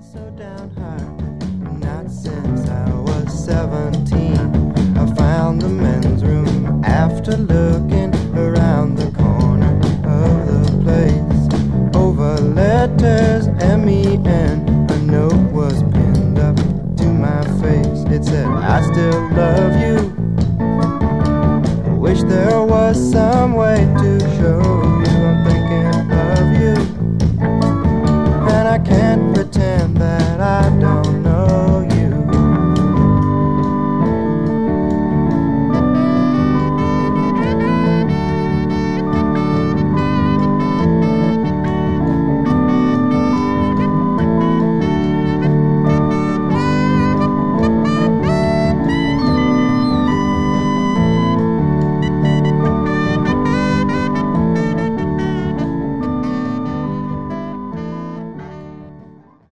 so downhearted, not since I was 17. I found the men's room after looking around the corner of the place. Over letters M-E-N, a note was pinned up to my face. It said, I still love you. I wish there was some way to show you I'm thinking of you. And I can't pretend that